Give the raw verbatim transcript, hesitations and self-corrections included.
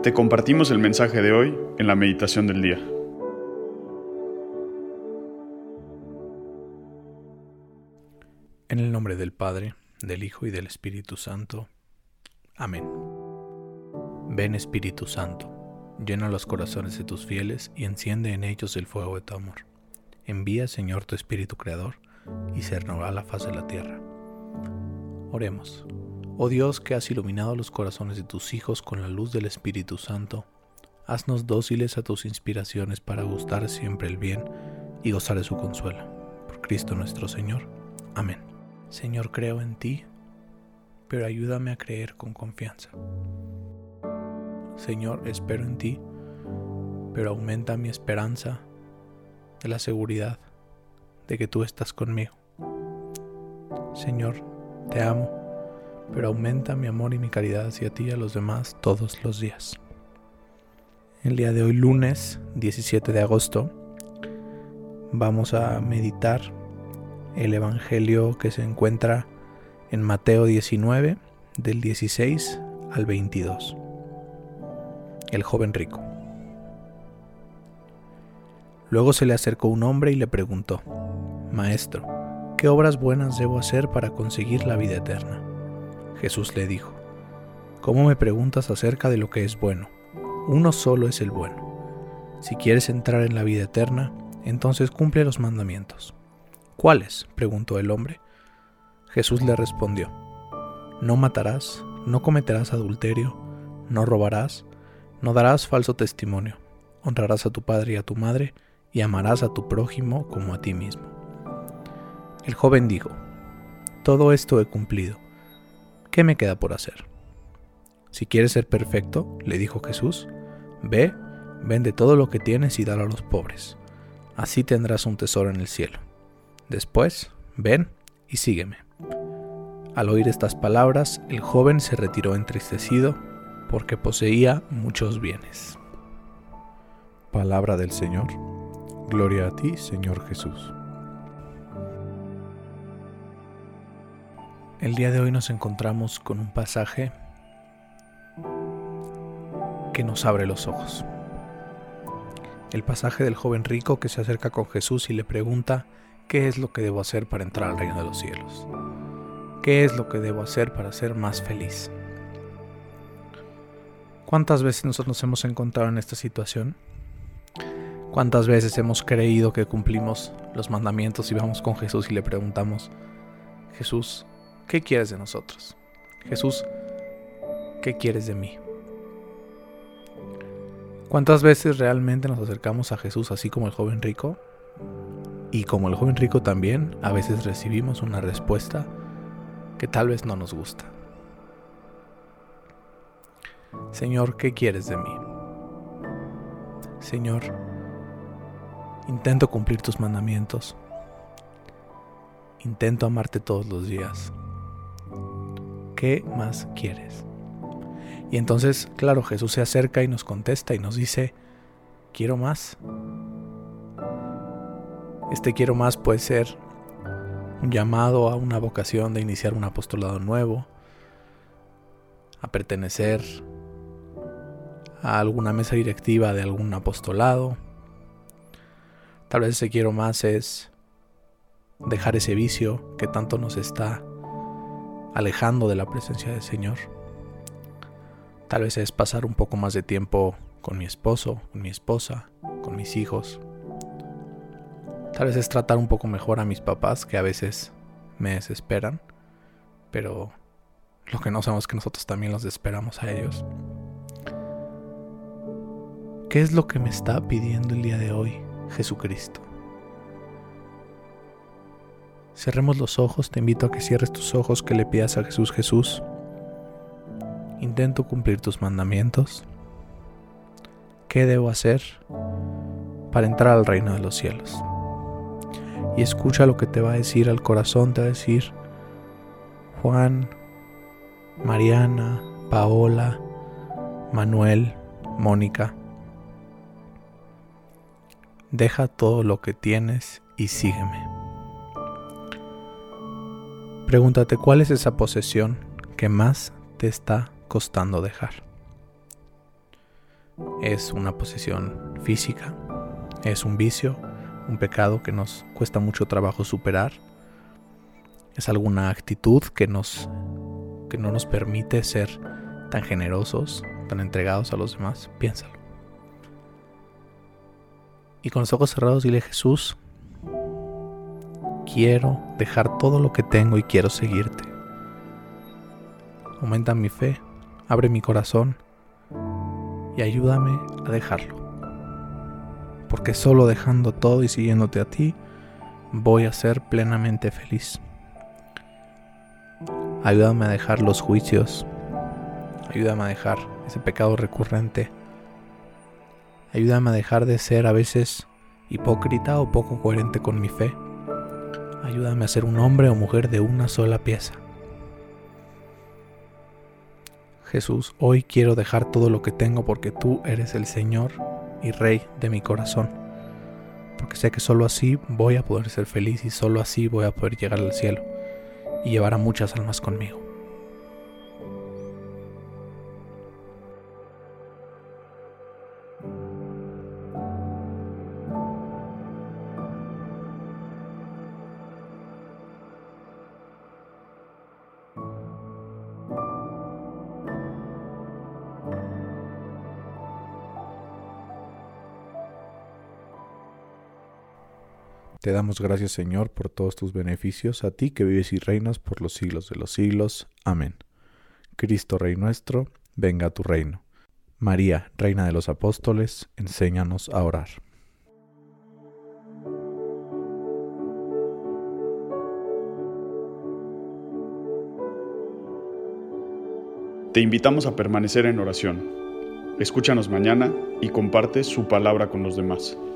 Te compartimos el mensaje de hoy en la meditación del día. En el nombre del Padre, del Hijo y del Espíritu Santo. Amén. Ven, Espíritu Santo, llena los corazones de tus fieles y enciende en ellos el fuego de tu amor. Envía, Señor, tu Espíritu Creador, y se renovará la faz de la tierra. Oremos. Oh Dios, que has iluminado los corazones de tus hijos con la luz del Espíritu Santo, haznos dóciles a tus inspiraciones para gustar siempre el bien y gozar de su consuelo. Por Cristo nuestro Señor. Amén. Señor, creo en ti, pero ayúdame a creer con confianza. Señor, espero en ti, pero aumenta mi esperanza de la seguridad de que tú estás conmigo. Señor, te amo, pero aumenta mi amor y mi caridad hacia ti y a los demás todos los días. El día de hoy, lunes diecisiete de agosto, vamos a meditar el evangelio que se encuentra en Mateo diecinueve, del dieciséis al veintidós. El joven rico. Luego se le acercó un hombre y le preguntó: Maestro, ¿qué obras buenas debo hacer para conseguir la vida eterna? Jesús le dijo: ¿Cómo me preguntas acerca de lo que es bueno? Uno solo es el bueno. Si quieres entrar en la vida eterna, entonces cumple los mandamientos. ¿Cuáles?, preguntó el hombre. Jesús le respondió: No matarás, no cometerás adulterio, no robarás, no darás falso testimonio, honrarás a tu padre y a tu madre, y amarás a tu prójimo como a ti mismo. El joven dijo: Todo esto he cumplido. ¿Qué me queda por hacer? Si quieres ser perfecto, le dijo Jesús, ve, vende todo lo que tienes y dalo a los pobres. Así tendrás un tesoro en el cielo. Después, ven y sígueme. Al oír estas palabras, el joven se retiró entristecido porque poseía muchos bienes. Palabra del Señor. Gloria a ti, Señor Jesús. El día de hoy nos encontramos con un pasaje que nos abre los ojos. El pasaje del joven rico que se acerca con Jesús y le pregunta: ¿qué es lo que debo hacer para entrar al reino de los cielos? ¿Qué es lo que debo hacer para ser más feliz? ¿Cuántas veces nosotros nos hemos encontrado en esta situación? ¿Cuántas veces hemos creído que cumplimos los mandamientos y vamos con Jesús y le preguntamos: Jesús, ¿qué quieres de nosotros? Jesús, ¿qué quieres de mí? ¿Cuántas veces realmente nos acercamos a Jesús así como el joven rico? Y como el joven rico también, a veces recibimos una respuesta que tal vez no nos gusta. Señor, ¿qué quieres de mí? Señor, intento cumplir tus mandamientos. Intento amarte todos los días. ¿Qué más quieres? Y entonces, claro, Jesús se acerca y nos contesta y nos dice: quiero más. Este quiero más puede ser un llamado a una vocación de iniciar un apostolado nuevo, a pertenecer a alguna mesa directiva de algún apostolado. Tal vez ese quiero más es dejar ese vicio que tanto nos está alejando de la presencia del Señor. Tal vez es pasar un poco más de tiempo con mi esposo, con mi esposa, con mis hijos. Tal vez es tratar un poco mejor a mis papás, que a veces me desesperan, pero lo que no sabemos es que nosotros también los desesperamos a ellos. ¿Qué es lo que me está pidiendo el día de hoy Jesucristo? Cerremos los ojos, te invito a que cierres tus ojos, que le pidas a Jesús: Jesús, intento cumplir tus mandamientos. ¿Qué debo hacer para entrar al reino de los cielos? Y escucha lo que te va a decir al corazón. Te va a decir: Juan, Mariana, Paola, Manuel, Mónica, deja todo lo que tienes y sígueme. Pregúntate, ¿cuál es esa posesión que más te está costando dejar? es una posesión física, es un vicio, un pecado que nos cuesta mucho trabajo superar, es alguna actitud que nos que no nos permite ser tan generosos, tan entregados a los demás. Piénsalo. Y con los ojos cerrados dile: Jesús, quiero dejar todo lo que tengo y quiero seguirte. Aumenta mi fe, abre mi corazón y ayúdame a dejarlo. Porque solo dejando todo y siguiéndote a ti, voy a ser plenamente feliz. Ayúdame a dejar los juicios. Ayúdame a dejar ese pecado recurrente. Ayúdame a dejar de ser a veces hipócrita o poco coherente con mi fe. Ayúdame a ser un hombre o mujer de una sola pieza. Jesús, hoy quiero dejar todo lo que tengo porque tú eres el Señor y Rey de mi corazón. Porque sé que solo así voy a poder ser feliz y solo así voy a poder llegar al cielo y llevar a muchas almas conmigo. Te damos gracias, Señor, por todos tus beneficios, a ti que vives y reinas por los siglos de los siglos. Amén. Cristo, Rey nuestro, venga a tu reino. María, Reina de los Apóstoles, enséñanos a orar. Te invitamos a permanecer en oración. Escúchanos mañana y comparte su palabra con los demás.